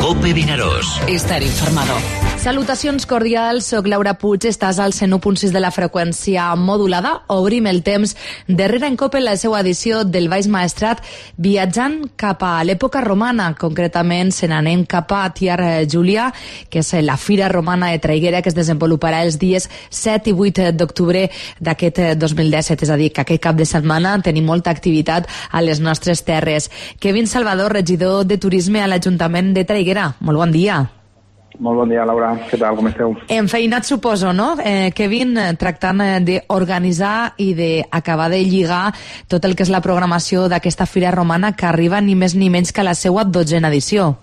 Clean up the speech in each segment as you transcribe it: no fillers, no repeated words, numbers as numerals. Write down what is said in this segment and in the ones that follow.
COPE Vinaròs. Estar informado. Salutacions cordials, soc Laura Puig, estàs al 101.6 de la freqüència modulada. Obrim el temps darrere en COPE la seva edició del Baix Maestrat, viatjant cap a l'època romana. Concretament, se n'anem cap a Tiar Júlia, que és la Fira Romana de Traiguera, que es desenvoluparà els dies 7 i 8 d'octubre d'aquest 2017. És a dir, que aquest cap de setmana tenim molta activitat a les nostres terres. Kevin Salvador, regidor de Turisme a l'Ajuntament de Traiguera. Molt bon dia. Molt bon dia, Laura. Què tal? Com esteu? Enfeinat, suposo, no? Kevin, tractant d'organitzar i d'acabar de lligar tot el que és la programació d'aquesta Fira Romana que arriba ni més ni menys que a la seva 12a edició.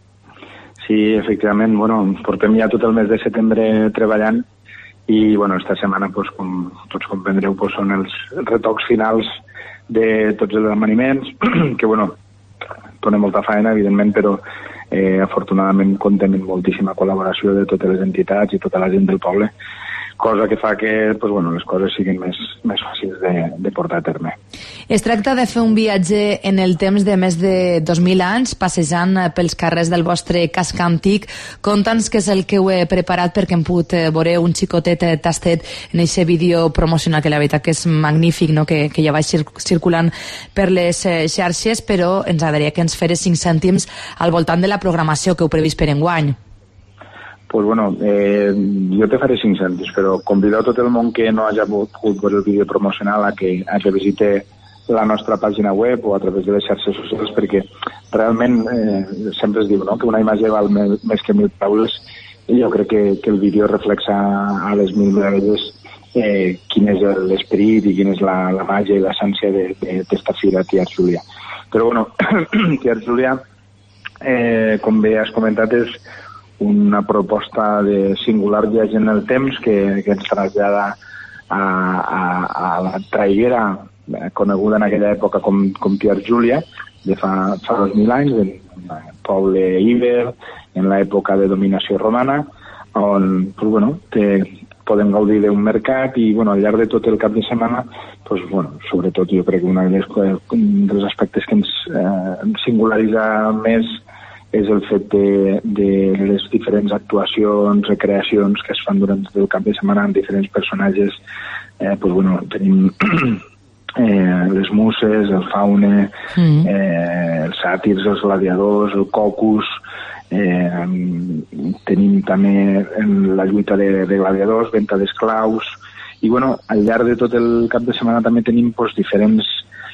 Sí, efectivament. Bueno, portem ja tot el mes de setembre treballant i, bueno, esta setmana, pues, com tots comprendreu, pues, són els retocs finals de tots els amaniments, que, bueno, dona molta feina, evidentment, però afortunadament comptem amb moltíssima col·laboració de totes les entitats i tota la gent del poble, cosa que fa que pues, bueno, les coses siguin més fàcils de portar a terme. Es tracta de fer un viatge en el temps de més de 2.000 anys, passejant pels carrers del vostre casc antic. Conta'ns què és el que heu preparat, perquè hem pogut veure un xicotet tastet en aquest vídeo promocional, que la veritat que és magnífic, no? que ja va circulant per les xarxes, però ens agradaria que ens feres 5 cèntims al voltant de la programació que heu previst per enguany. Pues bueno, jo te faré 5 cèntims, però convido a tot el món que no hagi pogut veure el vídeo promocional a que visite la nostra pàgina web o a través de les xarxes socials, perquè realment sempre es diu, no?, que una imatge val més que 1.000 paraules, i jo crec que el vídeo reflexa a les 1.000 meravelles quin és l'esperit i quina és la màgia i l'essència d'esta fira Tiar Júlia. Però bueno, Tiar Júlia, com bé has comentat, és una proposta de singular viatge en el temps que ens trasllada a la Traiguera, coneguda en aquella època com Tiar Júlia, de fa 2.000 anys, en poble íber, en l'època de dominació romana, on pues, bueno, podem gaudir d'un mercat i bueno, al llarg de tot el cap de setmana, pues, bueno, sobretot jo crec que un dels aspectes que ens singularitza més és el fet de les diferents actuacions, recreacions que es fan durant el cap de setmana amb diferents personatges. Pues, bueno, tenim les muses, el faune, els sàtirs, els gladiadors, el cocus, tenim també la lluita de gladiadors, venta d'esclaus, i bueno, al llarg de tot el cap de setmana també tenim pues, diferents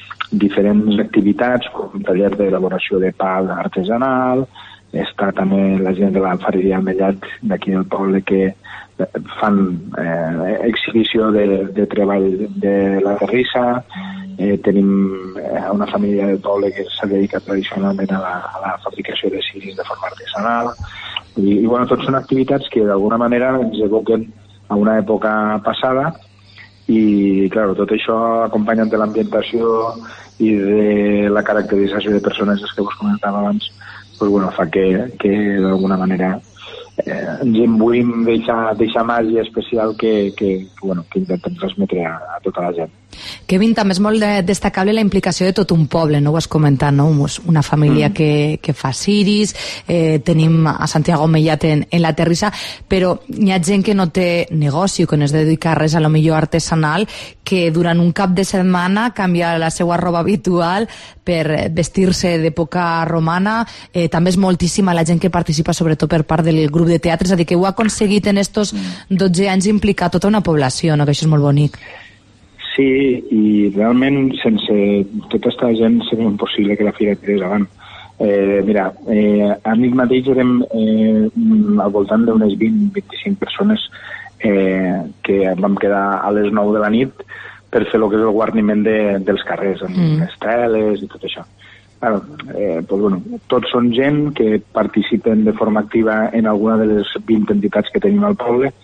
activitats, com taller d'elaboració de pa artesanal, està també la gent de la Fareria Mellat d'aquí del poble que fan exhibició de treball de la terrissa, tenim una família del poble que s'ha dedicat tradicionalment a la fabricació de ciris de forma artesanal, i bueno, tots són activitats que d'alguna manera ens evoquen a una època passada, i clar, tot això acompanyat de l'ambientació i de la caracterització de personatges que vos comentava abans, pues, bueno, fa que d'alguna manera ens imbuïm d'eixa màgia especial que intentem transmetre a tota la gent. Kevin, també és molt destacable la implicació de tot un poble, no ho has comentat, no? Una família que fa ciris, tenim a Santiago Mellat en la terrissa, però hi ha gent que no té negoci, que no es dedica a res, a lo millor artesanal, que durant un cap de setmana canvia la seva roba habitual per vestir-se d'època romana. També és moltíssima la gent que participa, sobretot per part del grup de teatre, és a dir, que ho ha aconseguit en estos 12 anys implicar tota una població, no? Que això és molt bonic. Sí, i realment sense tota aquesta gent seria impossible que la fira tirés avant. Mira, amic mateix érem al voltant d'unes 20-25 persones que vam quedar a les 9 de la nit per fer el que és el guarniment dels carrers, amb esteles i tot això. Pues, bueno, tots són gent que participen de forma activa en alguna de les 20 entitats que tenim al poble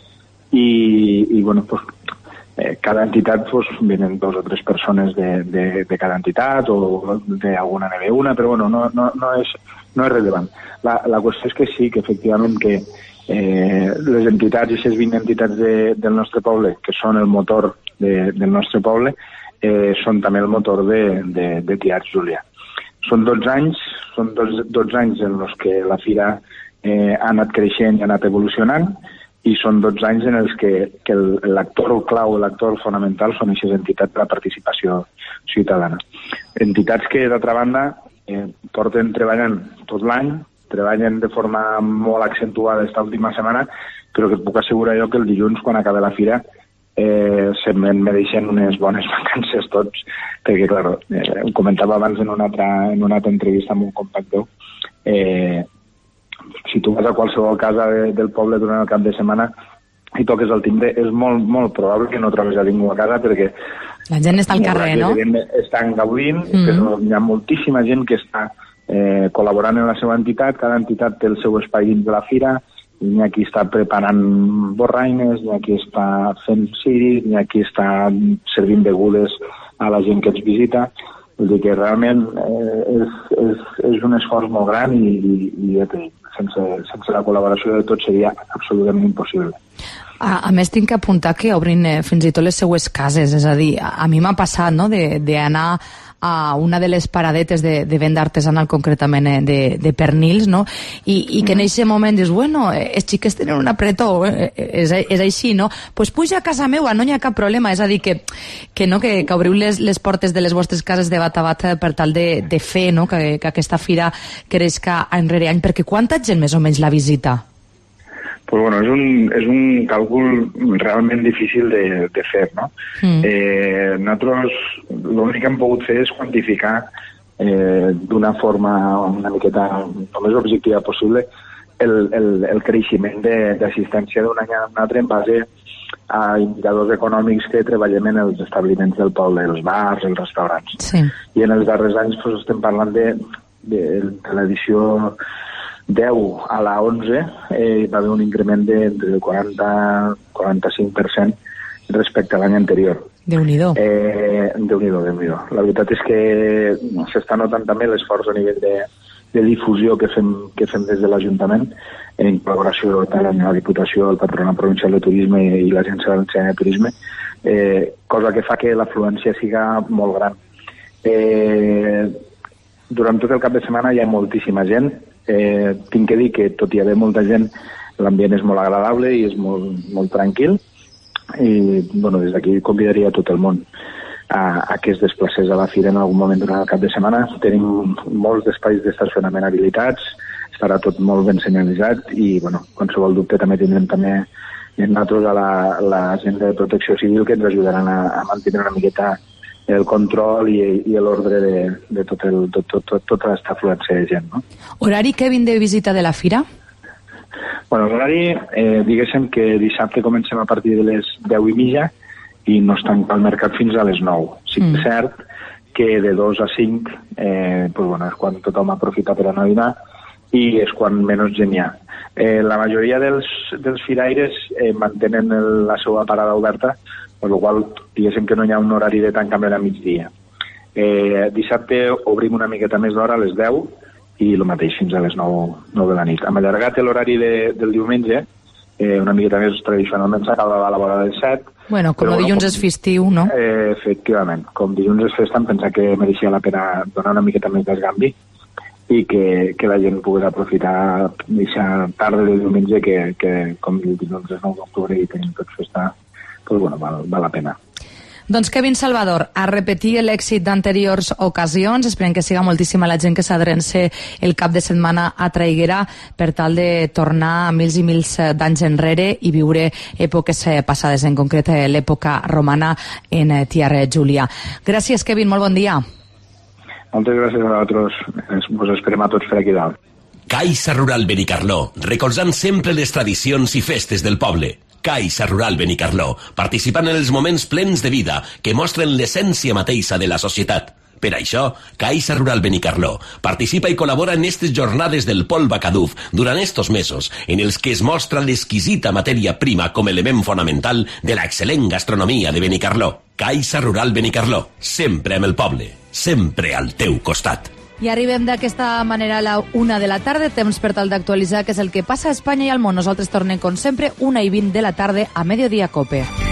i bueno, pues, cada entitat pues, venen 2 o 3 persones de cada entitat o d'alguna neve però bueno, no és rellevant. La qüestió és que sí, que efectivament que les entitats, aquestes 20 entitats del nostre poble, que són el motor del nostre poble, són també el motor de Tiar Júlia. Són 12 anys en els que la fira ha anat creixent i ha anat evolucionant, i són 12 anys en els que l'actor clau, l'actor fonamental són aquestes entitats de la participació ciutadana. Entitats que, d'altra banda, porten treballant tot l'any, treballen de forma molt accentuada esta última setmana, però que et puc assegurar jo que el dilluns, quan acabi la fira, se'm mereixen unes bones vacances tots, perquè, clar, ho comentava abans en una altra entrevista amb un company teu, si tu vas a qualsevol casa del poble durant el cap de setmana i toques el timbre, és molt, molt probable que no trobes a ningú a casa, perquè la gent està al carrer, no? Estan gaudint, però hi ha moltíssima gent que està col·laborant en la seva entitat, cada entitat té el seu espai dins de la fira, hi ha qui està preparant borraines, hi ha qui està fent ciris, hi ha qui està servint begudes a la gent que ens visita. Vull dir que realment és un esforç molt gran i sense la col·laboració de tots seria absolutament impossible. A més, tinc que apuntar que obrin fins i tot les seues cases, és a dir, a mi m'ha passat, no?, d'anar a una de les paradetes de venda artesanal, concretament de pernils, no?, i que en aquest moment dius, bueno, els xiquets tenen un apretó, és així, no? Pues puja a casa meva, no hi ha cap problema, és a dir, que obriu les portes de les vostres cases de bat a bat per tal de fer, no?, que aquesta fira creixca any rere any, perquè quanta gent més o menys la visita? Pues bueno, és un càlcul realment difícil de fer, no? Nosaltres l'únic que hem pogut fer és quantificar d'una forma una miqueta només objectiva possible el creixement d'assistència d'un any a un altre en base a indicadors econòmics que treballem en els establiments del poble, els bars, els restaurants. Sí. I en els darrers anys pues, estem parlant de l'edició 10 a la 11 va haver un increment d'entre el 40-45% respecte a l'any anterior. Déu-n'hi-do. Déu-n'hi-do. La veritat és que s'està notant també l'esforç a nivell de difusió que fem des de l'Ajuntament en col·laboració amb la Diputació, el Patronat Provincial de Turisme i l'Agència Valenciana de Turisme, cosa que fa que l'afluència siga molt gran. Durant tot el cap de setmana hi ha moltíssima gent. Tinc que dir que, tot i haver molta gent, l'ambient és molt agradable i és molt tranquil. I, bueno, des d'aquí convidaria tot el món a que es desplacés a la fira en algun moment durant el cap de setmana. Tenim molts espais d'estacionament habilitats, estarà tot molt ben senyalitzat i, bueno, qualsevol dubte també tindrem també nosaltres a la gent de Protecció Civil que ens ajudaran a mantenir una miqueta el control i l'ordre de tota aquesta afluència de gent, no? Horari, Kevin, de visita de la fira? Bueno, l'horari, diguéssim que dissabte comencem a partir de les 10:30 i no es tanca el mercat fins a les 9. Sí que és cert que de 2 a 5 pues bueno, és quan tothom aprofita per anar a dinar i és quan menys gent hi ha. La majoria dels firaires mantenen la seva parada oberta, per la qual diguéssim que no hi ha un horari de tancament a migdia. Dissabte obrim una miqueta més d'hora, a les 10, i el mateix fins a les 9 de la nit. Hem allargat l'horari del diumenge, una miqueta més tradicionalment s'acaba a la vora del 7. Bueno, com dilluns és festiu, no? Efectivament, com dilluns és festa, em pensa que mereixia la pena donar una miqueta més d'esgambi i que la gent pogués aprofitar aquesta tarda de diumenge que com el dilluns és 9 d'octubre i tenim tots festa, pues bueno, val la pena. Doncs Kevin Salvador, a repetir l'èxit d'anteriors ocasions, esperem que siga moltíssima la gent que s'adrence el cap de setmana a Traiguera per tal de tornar mils i mils d'anys enrere i viure èpoques passades, en concret l'època romana en Tiar Julià. Gràcies, Kevin, molt bon dia. Moltes gràcies a vosaltres, us esperem a tots per aquí dalt. Caixa Rural Benicarló, recolzant sempre les tradicions i festes del poble. Caixa Rural Benicarló, participant en els moments plens de vida que mostren l'essència mateixa de la societat. Per això, Caixa Rural Benicarló participa i col·labora en aquestes jornades del Pol Bacaduf durant estos mesos, en els que es mostra l'exquisita matèria prima com element fonamental de l'excel·lent gastronomia de Benicarló. Caixa Rural Benicarló, sempre amb el poble, sempre al teu costat. I arribem d'aquesta manera a la 1 de la tarda, temps per tal d'actualitzar què és el que passa a Espanya i al món. Nosaltres tornem, com sempre, 1:20 de la tarda a Mediodía Cope.